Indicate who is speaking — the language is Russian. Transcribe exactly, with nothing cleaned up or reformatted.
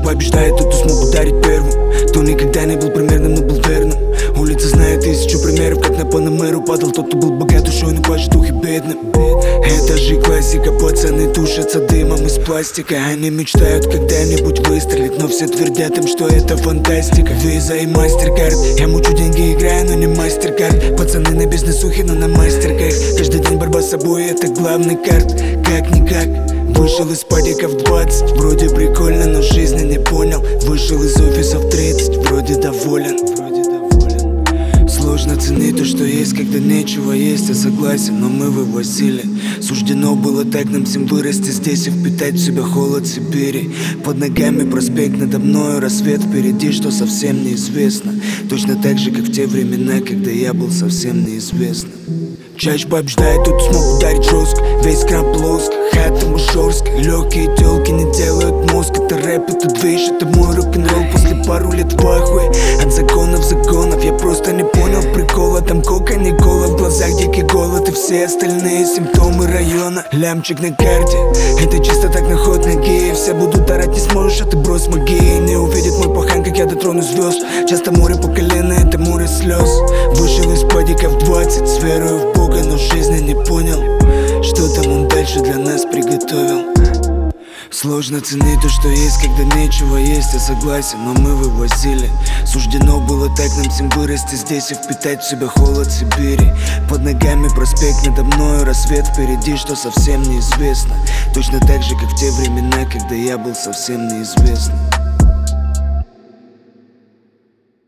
Speaker 1: побеждает тот, кто смог ударить первым. Кто никогда не был примерным, но был верным. Улица знает тысячу примеров, как на Панамеру падал тот, кто был богат душой, но плачет духи бедным. Это же классика, пацаны тушатся дымом из пластика. Они мечтают когда-нибудь выстрелить, но все твердят им, что это фантастика. Виза и мастеркард, я мучу деньги, играю, но не мастеркард. Пацаны на бизнесухе, но на мастерках. Каждый день борьба с собой, это главный карт. Как-никак вышел из падика в двадцать, вроде прикольно, но жизни не понял. Вышел из офиса в тридцать, вроде доволен. Сложно ценить то, что есть, когда нечего есть, я согласен, но мы вывозили. Суждено было так нам всем вырасти здесь и впитать в себя холод Сибири. Под ногами проспект, надо мною рассвет впереди, что совсем неизвестно. Точно так же, как в те времена, когда я был совсем неизвестным. Чаще побеждает тот, кто смог ударить жестко. Весь крам плоско, хата мажорская. Легкие телки не делают мозг. Это рэп, это движ, это мой рок-н-ролл. После пару лет в ахуе от законов законов. Я просто не понял прикола. Там кока, не кола, в глазах дикий голод. И все остальные симптомы района. Лямчик на карте, это чисто так на ход ноги. Все будут орать, не сможешь, а ты брось магии. Не увидит мой пахан, как я дотронусь звезд. Часто море по колено, это море слез. Вышел из падика в двадцать, с верою в Бога, но жизни не понял, что там он дальше для нас приготовил. Сложно ценить то, что есть, когда нечего есть, я согласен, но мы вывозили. Суждено было так нам всем вырасти здесь и впитать в себя холод Сибири. Под ногами проспект, надо мною рассвет впереди, что совсем неизвестно. Точно так же, как в те времена, когда я был совсем неизвестным.